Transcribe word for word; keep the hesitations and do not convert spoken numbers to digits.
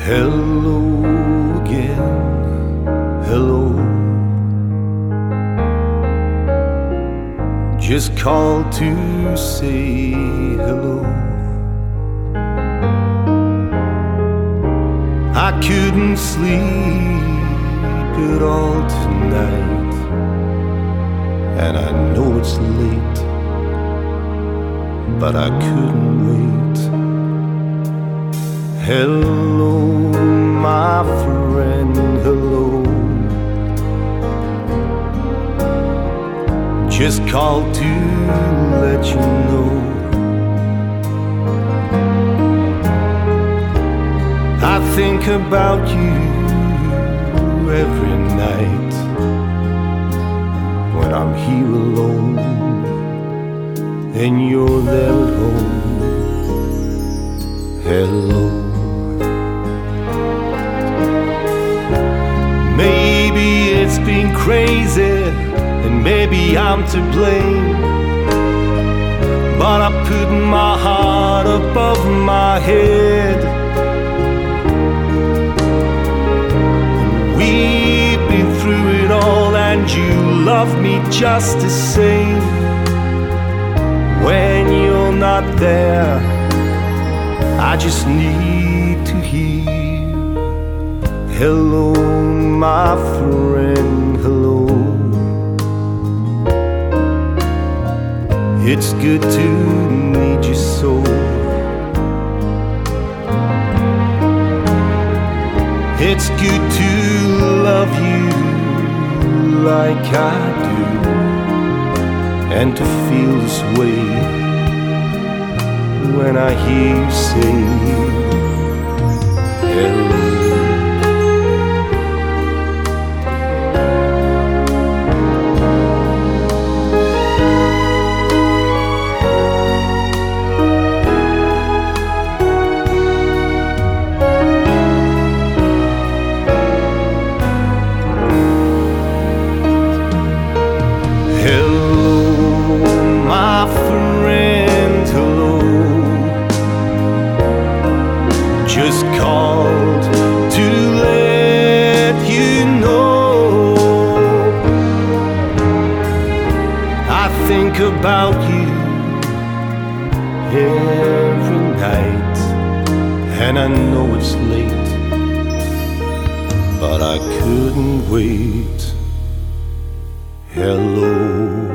Hello again, hello. Just called to say hello. I couldn't sleep at all tonight, and I know it's late, but I couldn't wait. Hello, my friend, hello. Just called to let you know I think about you every night when I'm here alone and you're there at home. Hello. Maybe it's been crazy and maybe I'm to blame, but I put my heart above my head. We've been through it all and you love me just the same. When you're not there, I just need to hear hello, my friend, hello. It's good to need you so. It's good to love you like I do, and to feel this way when I hear you say hello. Just called to let you know I think about you every night, and I know it's late, but I couldn't wait. Hello.